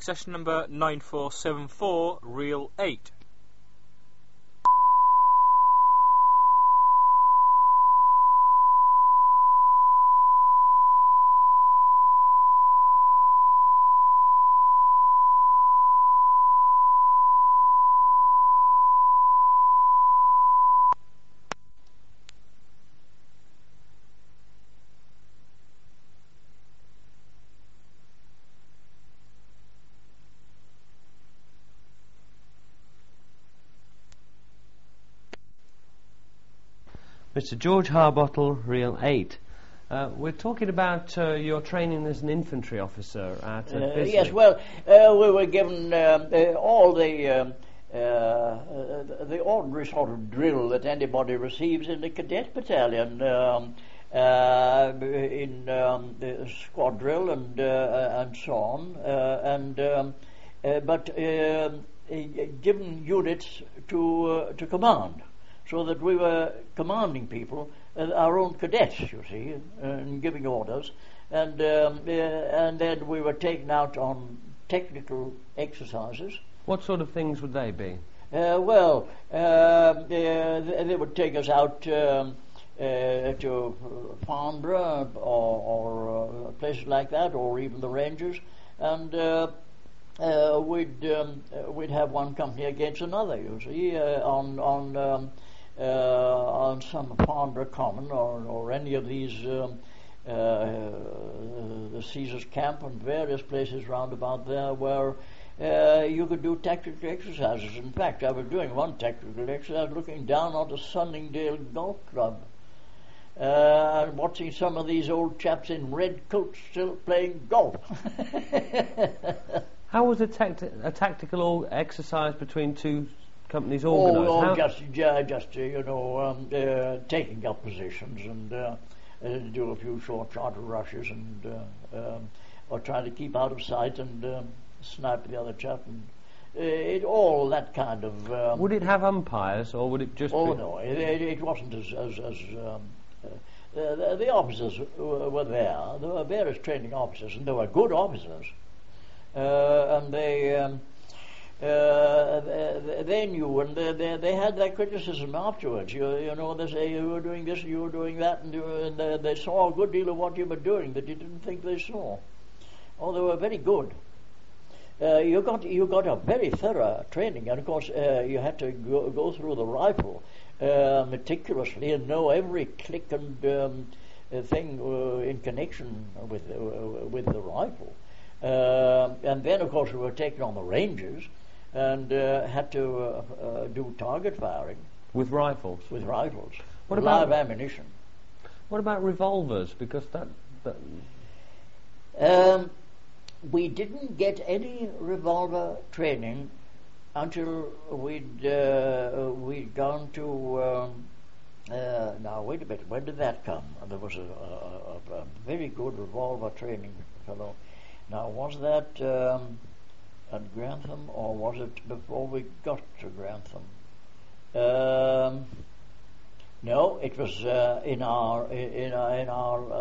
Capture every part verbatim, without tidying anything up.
accession number nine four seven four, reel eight. Mister George Harbottle, reel eight. Uh, we're talking about uh, your training as an infantry officer at uh, Uh, Bisley. yes, well, uh, we were given um, uh, all the um, uh, uh, the ordinary sort of drill that anybody receives in the cadet battalion, um, uh, in um, the squad drill and uh, and so on, uh, and um, uh, but uh, given units to uh, to command, so that we were commanding people, uh, our own cadets, you see, and giving orders, and um, uh, and then we were taken out on technical exercises. What sort of things would they be? Uh, well, uh, they, they would take us out um, uh, to Farnborough or, or uh, places like that, or even the Rangers, and uh, uh, we'd um, uh, we'd have one company against another, you see, uh, on on. Um, Uh, on some Farnborough Common or, or any of these um, uh, the Caesar's Camp and various places round about there where uh, you could do tactical exercises. In fact, I was doing one tactical exercise looking down on the Sunningdale Golf Club uh, and watching some of these old chaps in red coats still playing golf. How was a, tacti- a tactical o- exercise between two companies organised? Oh, How oh just, uh, just uh, you know, um, uh, taking up positions and uh, uh, do a few short charter rushes and uh, um, or trying to keep out of sight and um, snipe the other chap and uh, it all that kind of. Um, would it have umpires or would it just? Oh be no, it, it, it wasn't as as, as um, uh, the, the officers were, were there. There were various training officers and they were good officers, uh, and they. Um, Uh, they, they knew, and they, they, they had that criticism afterwards. You, you know, they say you were doing this, you were doing that, and, you, and they, they saw a good deal of what you were doing that you didn't think they saw. Oh, they were very good. Uh, you got you got a very thorough training, and of course uh, you had to go, go through the rifle uh, meticulously and know every click and um, uh, thing uh, in connection with uh, with the rifle. Uh, and then, of course, we were taken on the ranges and uh, had to uh, uh, do target firing with rifles. With rifles, what with about live ammunition? What about revolvers? Because that. that um, we didn't get any revolver training until we'd uh, we'd gone to. Um, uh, now wait a minute. When did that come? There was a, a, a very good revolver training fellow. Now was that? Um, At Grantham, or was it before we got to Grantham? Um, no, it was uh, in our in our, in our uh,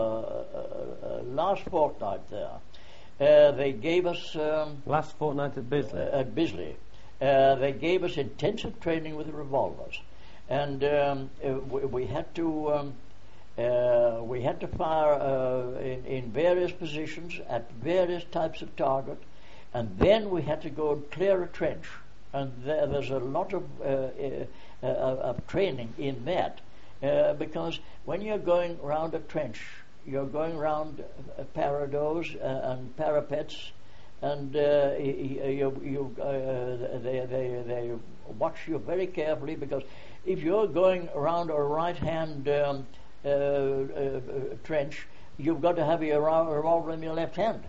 uh, last fortnight there. Uh, they gave us um, last fortnight at Bisley. Uh, at Bisley, uh, they gave us intensive training with revolvers, and um, uh, we, we had to. Um, Uh, we had to fire uh, in, in various positions at various types of target, and then we had to go and clear a trench. And there, there's a lot of, uh, uh, uh, of training in that, uh, because when you're going around a trench, you're going around uh, parados uh, and parapets, and uh, you, you, uh, they, they, they watch you very carefully, because if you're going around a right-hand um, Uh, uh, uh, trench, you've got to have your revolver in your left hand,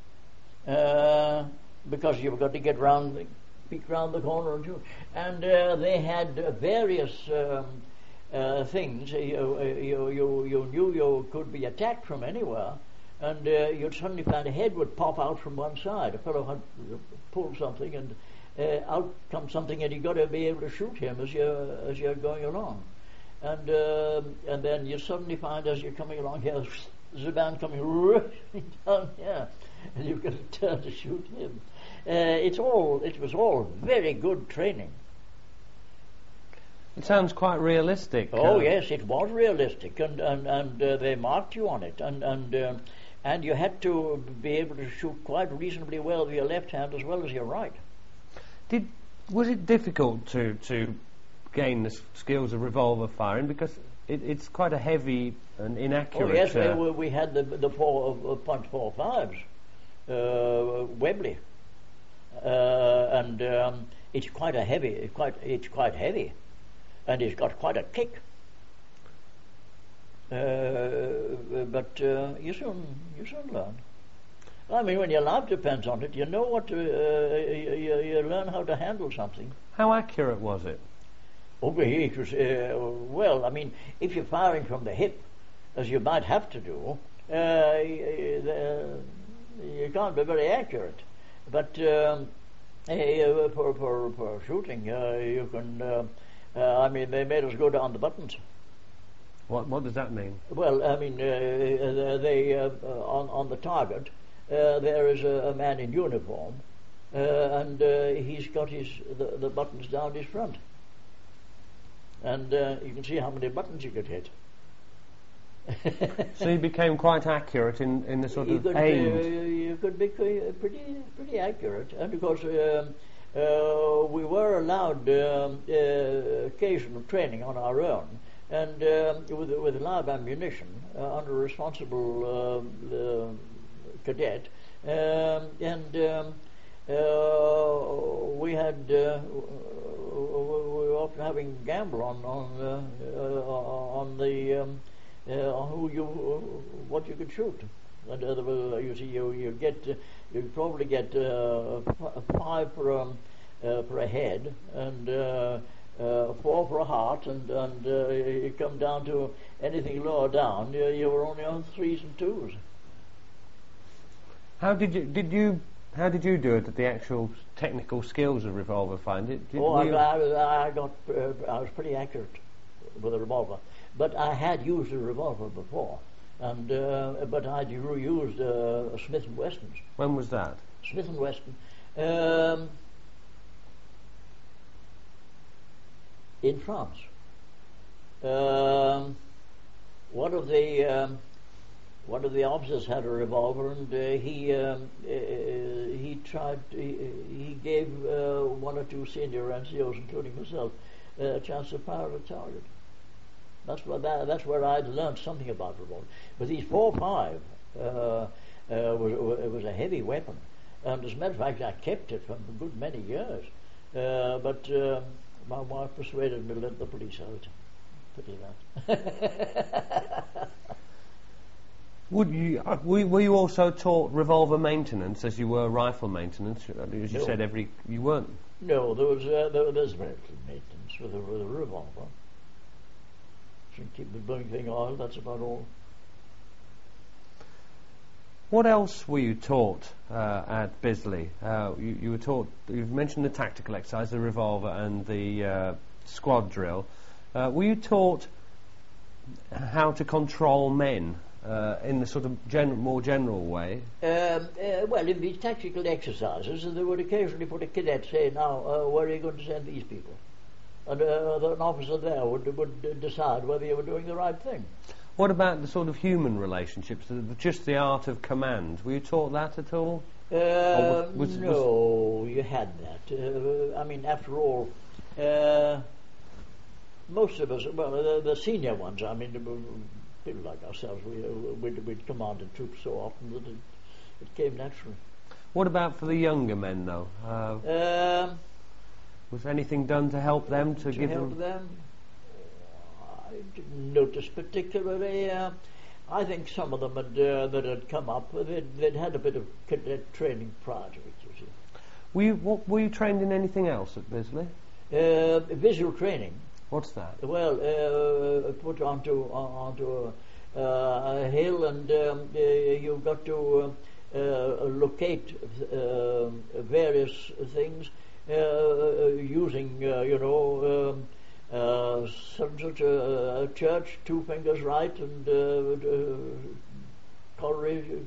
uh, because you've got to get round, the, peek round the corner or two. And uh, they had uh, various um, uh, things. You, you, you, you knew you could be attacked from anywhere, and uh, you'd suddenly find a head would pop out from one side. A fellow had pulled something, and uh, out comes something, and you've got to be able to shoot him as you're as you're going along. And uh, and then you suddenly find as you're coming along here, there's a man coming rushing down here, and you've got to turn to shoot him. Uh, it's all. It was all very good training. It sounds quite realistic. Oh uh, yes, it was realistic, and and and uh, they marked you on it, and and uh, and you had to be able to shoot quite reasonably well with your left hand as well as your right. Did was it difficult to to gain the s- skills of revolver firing, because it, it's quite a heavy and inaccurate. Oh yes, uh, we, we had the the four uh, punch four fives, uh, Webley, uh, and um, it's quite a heavy, it's quite it's quite heavy, and it's got quite a kick. Uh, but uh, you soon you soon learn. I mean, when your life depends on it, you know what to, uh, you, you learn how to handle something. How accurate was it? Over here, it was, uh, well, I mean, if you're firing from the hip, as you might have to do, uh, you, you can't be very accurate. But um, uh, for, for, for shooting, uh, you can, uh, uh, I mean, they made us go down the buttons. What what does that mean? Well, I mean, uh, they, uh, on, on the target, uh, there is a, a man in uniform, uh, and uh, he's got his the, the buttons down his front. And uh, you can see how many buttons you could hit. So you became quite accurate in, in the sort you of could, aimed. Uh, you could be qu- pretty pretty accurate, and of course um, uh, we were allowed um, uh, occasional training on our own, and um with with live ammunition uh, under a responsible uh, uh, cadet, um, and. Um, Uh, we had uh, we were often having gamble on on uh, uh, on the um, uh, on who you what you could shoot. And uh, there was, you see, you you get uh, you probably get uh, f- five for um, uh, for a head, and uh, uh, four for a heart, and and uh, you come down to anything lower down, you, you were only on threes and twos. How did you did you how did you do it at the actual technical skills of revolver firing? Did, did Oh, I, were you- I, I got uh, I was pretty accurate with a revolver, but I had used a revolver before, and uh, but I'd u- used uh, Smith and Wessons. when was that? Smith and Wesson. Um, in France. Um, one of the um, one of the officers had a revolver, and uh, he um, uh, he tried he, he gave uh, one or two senior N C Os, including myself, uh, a chance to fire at a target. That's what that, that's where I'd learned something about revolver. But these four five uh, uh, was it was a heavy weapon, and as a matter of fact, I kept it for a good many years. Uh, but uh, my wife persuaded me to let the police out. Pity that. Would you uh, were, were you also taught revolver maintenance as you were rifle maintenance? As you No. said, every you weren't. No, there was uh, there, there's very little maintenance with a, with a revolver. Should keep the burning thing oiled. That's about all. What else were you taught uh, at Bisley? Uh, you, you were taught. You've mentioned the tactical exercise, the revolver, and the uh, squad drill. Uh, were you taught how to control men uh, in the sort of gen- more general way? Um, uh, well, in these tactical exercises, they would occasionally put a cadet say, "Now, uh, where are you going to send these people?" And uh, an officer there would would decide whether you were doing the right thing. What about the sort of human relationships, the, the, just the art of command? Were you taught that at all? Uh, was- was- no, you had that. Uh, I mean, after all, uh, most of us, well, the, the senior ones, I mean, people like ourselves, we, uh, we'd, we'd commanded troops so often that it, it came naturally. What about for the younger men, though? Uh, Um, was anything done to help them to, to give help them? them, I didn't notice particularly. Uh, I think some of them had, uh, that had come up, they'd, they'd had a bit of cadet training prior to it, you see. Were you, what, were you trained in anything else at Bisley? Uh, visual training. What's that? Well, uh, put onto onto a, uh, a hill, and um, uh, you've got to uh, uh, locate uh, various things uh, using, uh, you know, um, uh, such, such a, a church, two fingers right, and uh, uh, colliery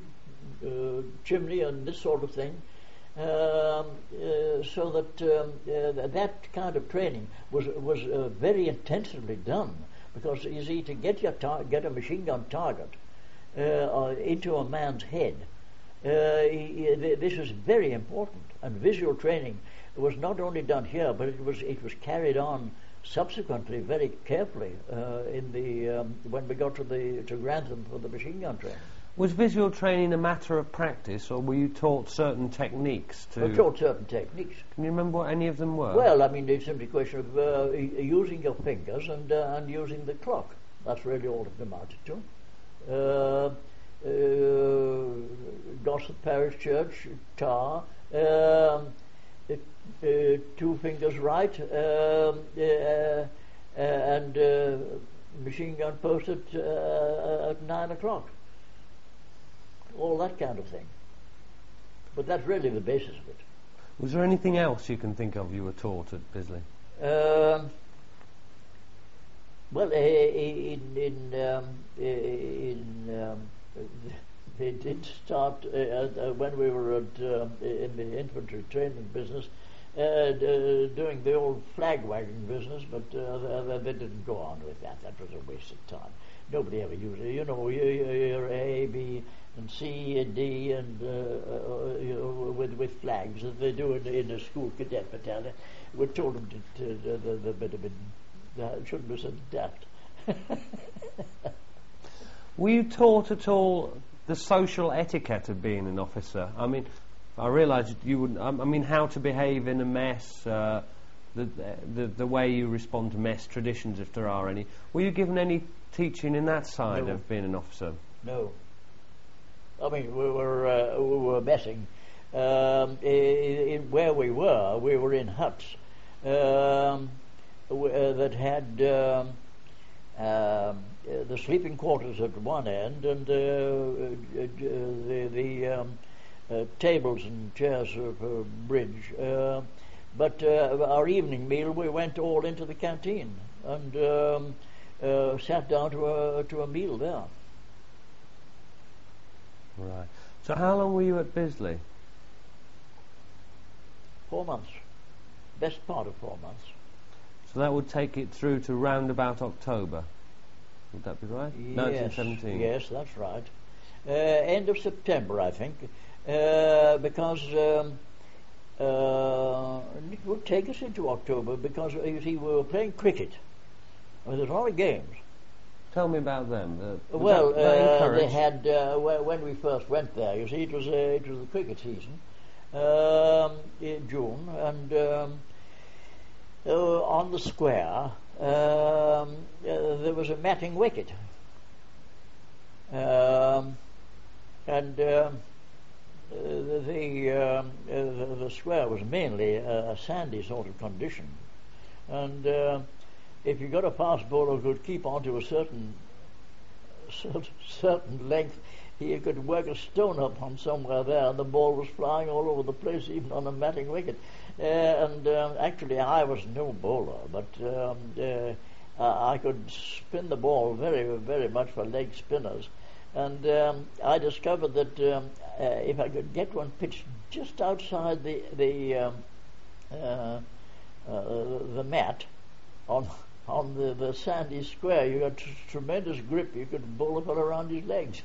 uh, chimney and this sort of thing. Um, uh, so that um, uh, that kind of training was was uh, very intensively done, because you see, to get your tar- get a machine gun target uh, into a man's head, uh, he, he, this is very important. And visual training was not only done here, but it was it was carried on subsequently very carefully uh, in the um, when we got to the to Grantham for the machine gun training. Was visual training a matter of practice, or were you taught certain techniques to... We were taught certain techniques. Can you remember what any of them were? Well, I mean, it's simply a question of uh, using your fingers and uh, and using the clock. That's really all it amounted to. Uh, uh, Dorset Parish Church, tar, um, it, uh, two fingers right, um, uh, uh, and uh, machine gun posted uh, at nine o'clock. All that kind of thing. But that's really the basis of it. Was there anything else you can think of you were taught at Bisley? Um, well, uh, in in um, in um, they did start uh, uh, when we were at uh, in the infantry training business, uh, d- doing the old flag wagging business, but uh, they, they didn't go on with that. That was a waste of time. Nobody ever used it. You know, you're A, B, and C and D, and uh, uh, you know, with with flags that they do in, in a school cadet battalion. We told them to, to, to the, the bit of it uh, shouldn't have said daft. Were you taught at all the social etiquette of being an officer? I mean, I realise you wouldn't. I mean, how to behave in a mess, uh, the, the the way you respond to mess traditions, if there are any. Were you given any teaching in that side No. of being an officer? No. I mean, we were uh, we were messing. Um, in, in where we were, we were in huts um, w- uh, that had um, um, uh, the sleeping quarters at one end and uh, uh, the, the um, uh, tables and chairs for uh, bridge. Uh, but uh, our evening meal, we went all into the canteen and um, uh, sat down to a to a meal there. Right. So how long were you at Bisley? Four months. Best part of four months. So that would take it through to round about October. Would that be right? Yes, nineteen seventeen. Yes, that's right. Uh, end of September, I think, uh, because um, uh, it would take us into October because, uh, you see, we were playing cricket. Well, there's a lot of games. Tell me about them. Uh, was Well, that, that uh, they encouraged? had uh, wh- when we first went there. You see, it was uh, it was the cricket season um, in June, and um, uh, on the square um, uh, there was a matting wicket, um, and um, uh, the um, uh, the, the square was mainly a, a sandy sort of condition, and. Uh, If you got a fast bowler who could keep on to a certain, certain certain length, he could work a stone up on somewhere there, and the ball was flying all over the place, even on a matting wicket. Uh, and um, actually, I was no bowler, but um, uh, I could spin the ball very, very much for leg spinners. And um, I discovered that um, uh, if I could get one pitched just outside the the um, uh, uh, the mat on. On the, the sandy square, you got t- tremendous grip. You could bowl a fellow around his legs.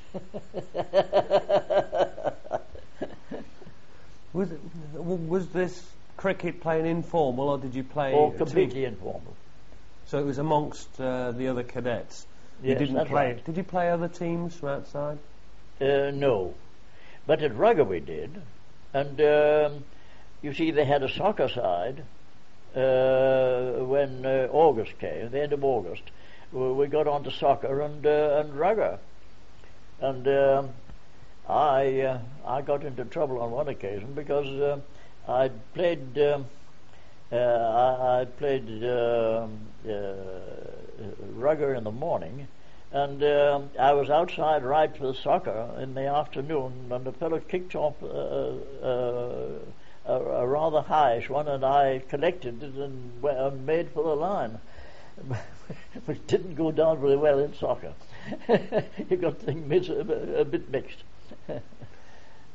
Was it, w- was this cricket playing informal, or did you play? Or a completely team? informal. So it was amongst uh, the other cadets. You Yes, didn't that's play. right. Did you play other teams from outside? Uh, no, but at Rugger we did, and um, you see, they had a soccer side. Uh, when uh, August came, the end of August, we, we got on to soccer and uh, and rugger, and um, I uh, I got into trouble on one occasion because uh, I played um, uh, I, I played um, uh, rugger in the morning, and um, I was outside right for the soccer in the afternoon, and the fellow kicked off. Uh, uh, A, a rather highish one, and I collected it and w- made for the line, which didn't go down very well in soccer. You got things mis- a, a bit mixed.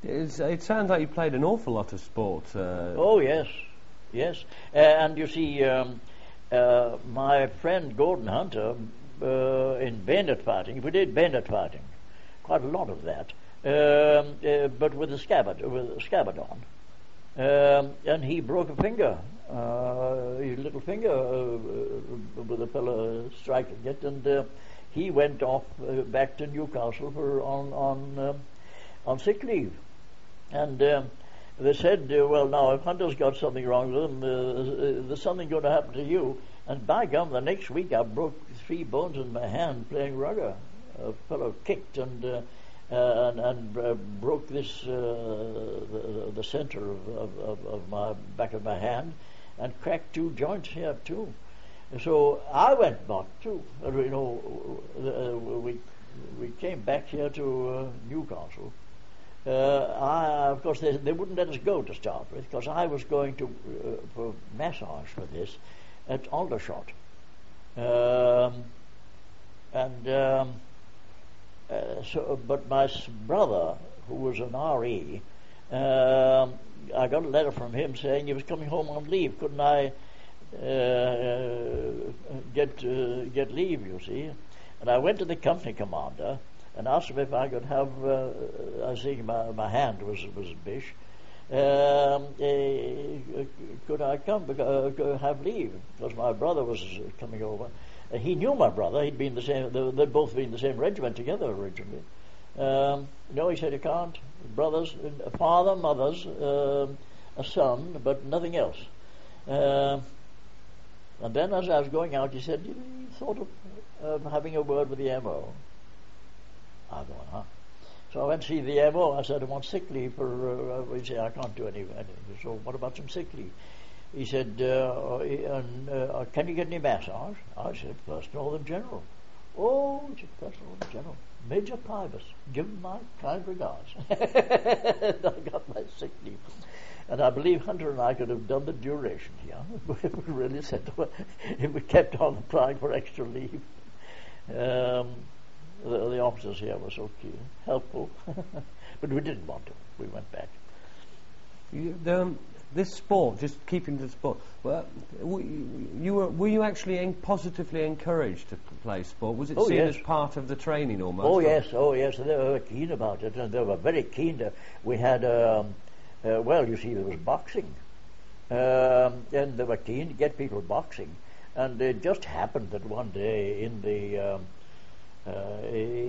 It's, it sounds like you played an awful lot of sport. Uh, Oh yes, yes. Uh, and you see, um, uh, my friend Gordon Hunter uh, in bayonet fighting, we did bayonet fighting, quite a lot of that, um, uh, but with a scabbard, with a scabbard on. Um, and he broke a finger, uh, his little finger, uh, with a fellow striking it, and uh, he went off uh, back to Newcastle for on on um, on sick leave, and um, they said, uh, well, now if Hunter's got something wrong with him, uh, there's something going to happen to you. And by gum, the next week I broke three bones in my hand playing rugger. A fellow kicked and. Uh, Uh, and, and uh, broke this uh, the, the center of, of, of my back of my hand, and cracked two joints here too. So I went back too. Uh, you know, uh, we we came back here to uh, Newcastle. Uh, I, of course, they, they wouldn't let us go to start with, because I was going to uh, for massage for this at Aldershot, um, and. Um, Uh, so, but my s- brother, who was an R E, um, I got a letter from him saying he was coming home on leave. Couldn't I uh, get uh, get leave? You see, and I went to the company commander and asked him if I could have. Uh, I think my my hand was was bish. Um, uh, could I come because, uh, have leave? Because my brother was coming over. Uh, he knew my brother. He'd been the same. They, they'd both been in the same regiment together originally. Um, no, he said, you can't. Brothers, a father, mothers, um, a son, but nothing else. Uh, and then, as I was going out, he said, you, you thought of uh, having a word with the M O. I thought, huh? So I went to see the M O. I said, I want sick leave for. Uh, he said, I can't do anything. So what about some sick leave? He said, uh, and, uh, can you get any massage? I said, First Northern General. Oh, he said, First Northern General. Major Pybus, give him my kind regards. I got my sick leave. And I believe Hunter and I could have done the duration here. We really said, if we kept on applying for extra leave. Um, the, the officers here were so keen, helpful. But we didn't want to. We went back. You, um, this sport, just keeping to the sport, well, you were, were you actually en- positively encouraged to play sport? Was it Oh, seen yes. as part of the training almost? Oh or- yes, oh yes, they were keen about it, and they were very keen. To, we had, um, uh, well, you see, there was boxing, um, and they were keen to get people boxing, and it just happened that one day in the um, uh,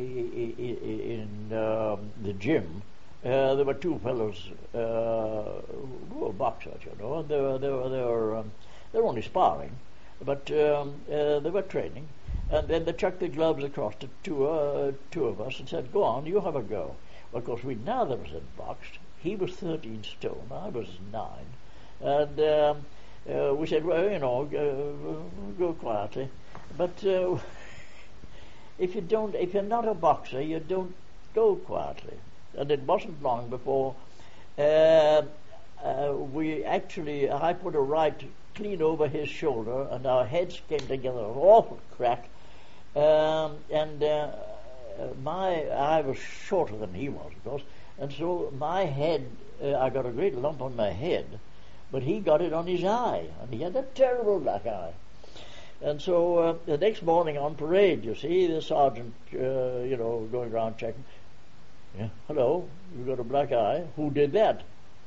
in um, the gym. Uh, there were two fellows uh, who were boxers, you know, and they were they were they were um, they were only sparring, but um, uh, they were training. And then they chucked the gloves across to two uh, two of us and said, "Go on, you have a go." Well, of course, we neither of us had boxed. He was thirteen stone, I was nine, and um, uh, we said, "Well, you know, go, go quietly." But uh, if you don't, if you're not a boxer, you don't go quietly. And it wasn't long before uh, uh, we actually, I put a right clean over his shoulder, and our heads came together, an awful crack. Um, and uh, my, I was shorter than he was, of course, and so my head, uh, I got a great lump on my head, but he got it on his eye, and he had a terrible black eye. And so uh, the next morning on parade, you see, the sergeant, uh, you know, going around checking. Yeah. Hello, you got a black eye. Who did that?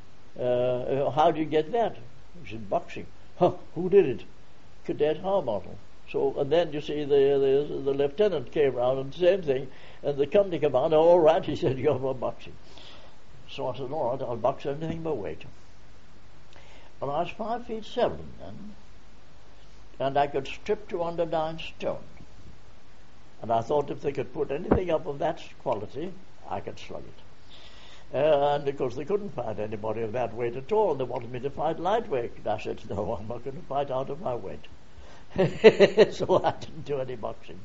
Uh, how did you get that? He said, boxing. Huh, who did it? Cadet Harbottle. So, and then you see the, the the lieutenant came around and the same thing, and the company commander, all right, he said, you're for boxing. So I said, all right, I'll box anything but weight. Well, I was five feet seven then, and I could strip to under nine stone. And I thought if they could put anything up of that quality, I could slug it. Uh, and of course they couldn't find anybody of that weight at all. They wanted me to fight lightweight. And I said, no, I'm not going to fight out of my weight. So I didn't do any boxing.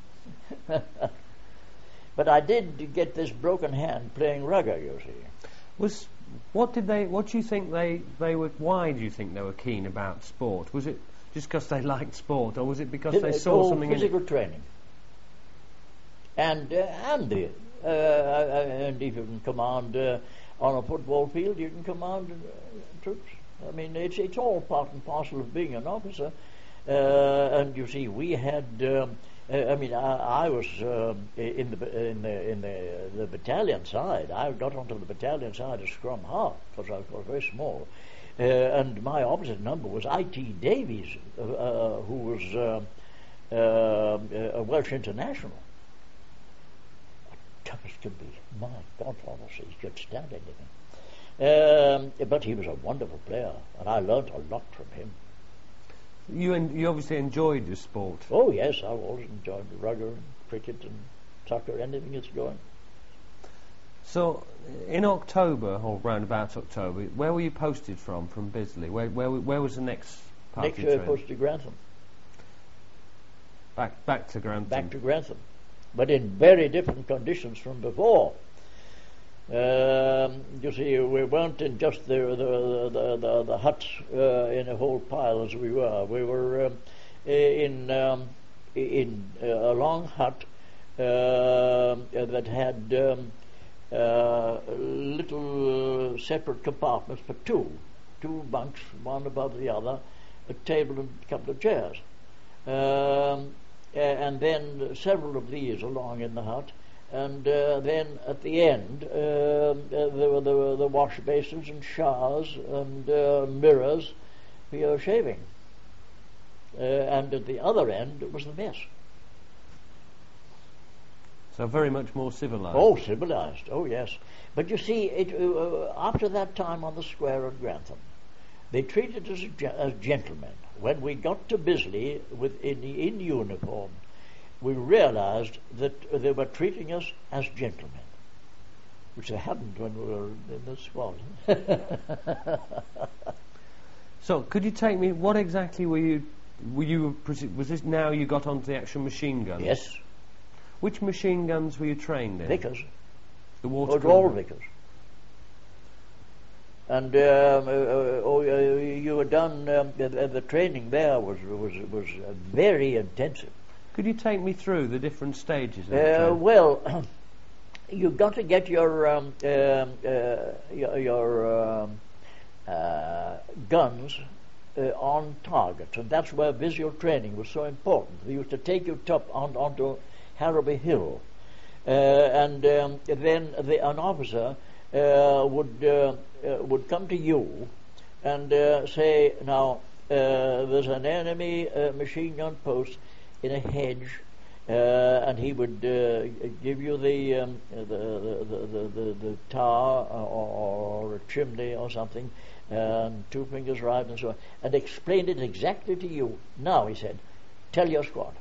But I did get this broken hand playing rugger, you see. Was what did they? What do you think they they were? Why do you think they were keen about sport? Was it just because they liked sport, or was it because they saw oh, something in it? physical training, and uh, and the uh, and even command. Uh, on a football field, you can command uh, troops. I mean, it's it's all part and parcel of being an officer. Uh, and you see, we had. Um, uh, I mean, I, I was um, in the in the in the, the battalion side. I got onto the battalion side as scrum half because I was very small, uh, and my opposite number was I T Davies, uh, uh, who was uh, uh, a Welsh international. Tough as could be. My God, honestly, he could stand anything. Um, but he was a wonderful player, and I learnt a lot from him. You en- you obviously enjoyed the sport. Oh yes, I've always enjoyed rugby, and cricket, and soccer, anything that's going. So, in October, or round about October, where were you posted from? From Bisley. Where where where was the next part Next of your uh, training? posted to Grantham. Back back to Grantham. Back to Grantham, but in very different conditions from before. Um, you see, we weren't in just the the the, the, the huts uh, in a whole pile as we were. We were um, in um, in uh, a long hut uh, that had um, uh, little separate compartments for two, two bunks, one above the other, a table and a couple of chairs, um, and then several of these along in the hut. And uh, then at the end, uh, uh, there were the, the wash basins and showers and uh, mirrors for your shaving. Uh, and at the other end was the mess. So very much more civilised. Oh, civilised. Oh, yes. But you see, it, uh, after that time on the square at Grantham, they treated us as, ge- as gentlemen. When we got to Bisley with in, in uniform, we realized that they were treating us as gentlemen, which they hadn't when we were in the squad. So, could you take me? What exactly were you? Were you? Was this now you got onto the actual machine guns? Yes. Which machine guns were you trained in? Vickers. The water. Oh, it's all Vickers. And um, uh, uh, oh, uh, you were done. Um, the, the training there was was was uh, very intensive. Could you take me through the different stages of the Uh, training? well, you've got to get your um, um, uh, your, your um, uh, guns uh, on target, and that's where visual training was so important. They used to take you top on, onto Harrowby Hill, uh, and um, then the, an officer uh, would uh, uh, would come to you and uh, say, "Now uh, there's an enemy uh, machine gun post in a hedge," uh, and he would uh, give you the, um, the, the, the, the, the tar or, or a chimney or something, and two fingers right and so on, and explain it exactly to you. "Now," he said, "tell your squad."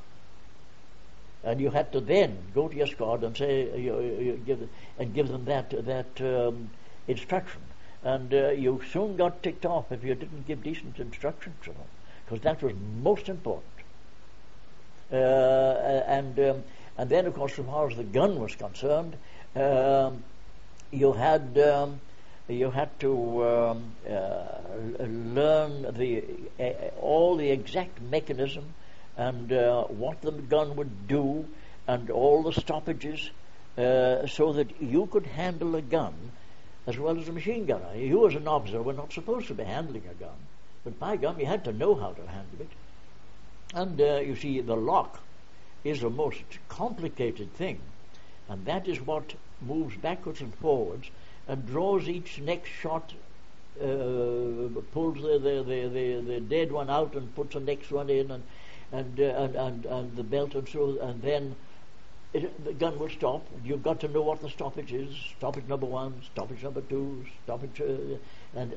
And you had to then go to your squad and say, you, you give, and give them that that um, instruction. And uh, you soon got ticked off if you didn't give decent instructions to them, because that was most important. Uh, and um, and then, of course, as far as the gun was concerned, um, you had um, you had to um, uh, learn the uh, all the exact mechanism and uh, what the gun would do, and all the stoppages, uh, so that you could handle a gun as well as a machine gunner. You, as an officer, were not supposed to be handling a gun, but by gum, you had to know how to handle it. And uh, you see, the lock is a most complicated thing, and that is what moves backwards and forwards and draws each next shot, uh, pulls the, the, the, the, the dead one out and puts the next one in, and and uh, and, and, and the belt and so, and then it, the gun will stop. You've got to know what the stoppage is: stoppage number one, stoppage number two, stoppage, uh, and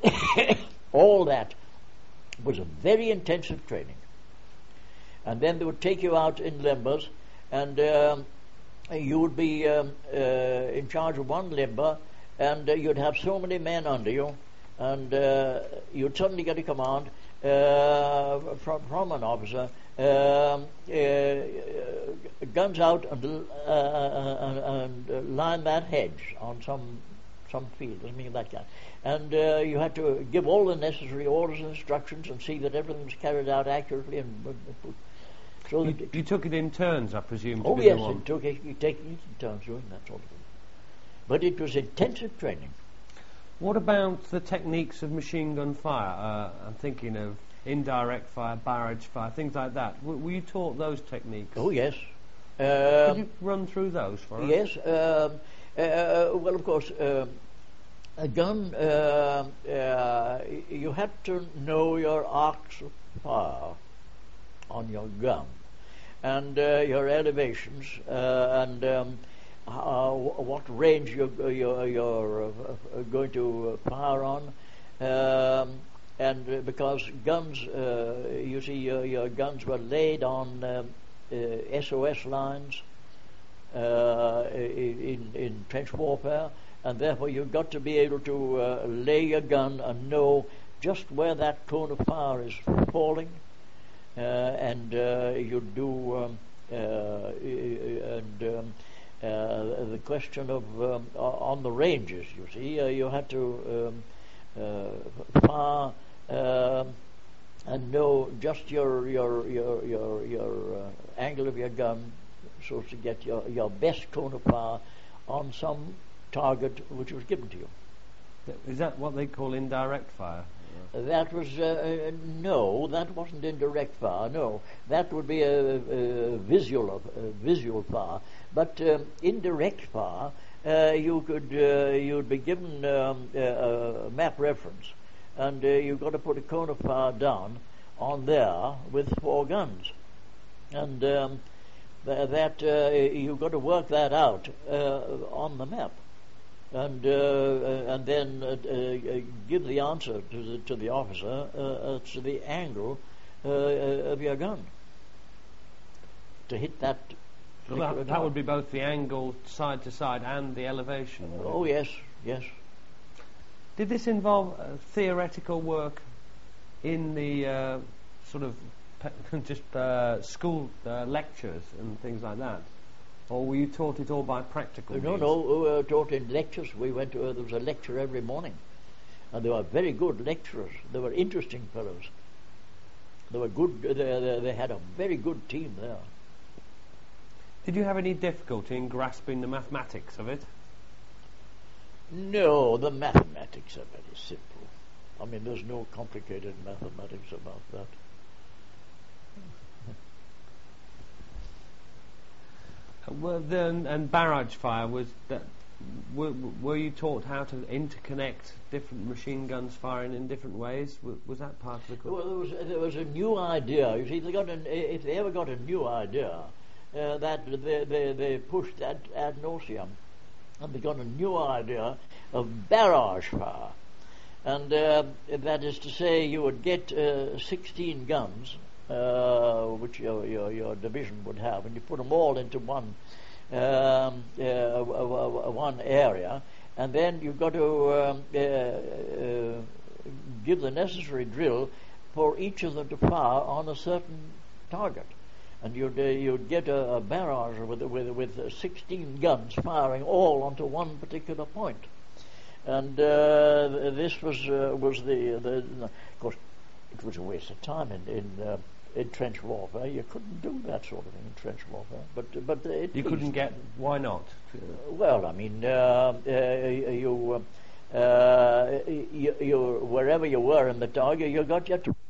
all that was a very intensive training. And then they would take you out in limbers, and um, you would be um, uh, in charge of one limber, and uh, you'd have so many men under you, and uh, you'd suddenly get a command uh, from, from an officer, um, uh, guns out and, uh, and, and line that hedge on some some field, something of that kind. And uh, you had to give all the necessary orders and instructions and see that everything was carried out accurately. And uh, so you, that you took it in turns, I presume. To oh be yes, the one. it took it, you take it in turns doing that sort of thing. But it was intensive training. What about the techniques of machine gun fire? Uh, I'm thinking of indirect fire, barrage fire, things like that. W- were you taught those techniques? Oh, yes. Could Um, you run through those for us? yes. Um, uh, well, of course, um a gun, uh, uh, you had to know your arcs of fire on your gun and uh, your elevations uh, and um, how, what range you're, you're, you're uh, going to fire on. Um, and uh, because guns, uh, you see, your, your guns were laid on um, uh, S O S lines uh, in, in trench warfare, and therefore you've got to be able to uh, lay your gun and know just where that cone of fire is falling, uh, and uh, you do um, uh, and um, uh, the question of um, on the ranges. You see, uh, you had to um, uh, fire um, and know just your your your your your uh, angle of your gun, so as to get your your best cone of fire on some target which was given to you. Is that what they call indirect fire? That was uh, uh, no, that wasn't indirect fire. No, that would be a, a visual of a visual fire. But um, indirect fire, uh, you could uh, you'd be given um, a, a map reference, and uh, you've got to put a cone of fire down on there with four guns, and um, th- that uh, you've got to work that out uh, on the map. And uh, uh, and then uh, uh, give the answer to the to the officer uh, uh, to the angle uh, uh, of your gun to hit that. So that, that would be both the angle side to side and the elevation. Oh yes, yes. Did this involve uh, theoretical work in the uh, sort of pe- just uh, school uh, lectures and things like that? Or were you taught it all by practical No, means? no, we were taught in lectures. We went to, uh, there was a lecture every morning. And they were very good lecturers. They were interesting fellows. They were good, they, they, they had a very good team there. Did you have any difficulty in grasping the mathematics of it? No, the mathematics are very simple. I mean, there's no complicated mathematics about that. Well, then, and barrage fire was that. Were, were you taught how to interconnect different machine guns firing in different ways? Was, was that part of the course? Well, there was there was a new idea. You see, they got an, if they ever got a new idea, uh, that they, they they pushed that ad nauseum, and they got a new idea of barrage fire, and uh, that is to say, you would get uh, sixteen guns. Uh, which your, your your division would have, and you put them all into one um, uh, one area, and then you've got to um, uh, uh, give the necessary drill for each of them to fire on a certain target, and you'd uh, you'd get a, a barrage with with with sixteen guns firing all onto one particular point, and uh, this was uh, was the, the of course it was a waste of time in in. Uh, In trench warfare, you couldn't do that sort of thing in trench warfare. But but it You couldn't get. Why not? Uh, well, I mean, uh, uh, you, uh, you you wherever you were in the target, you got your.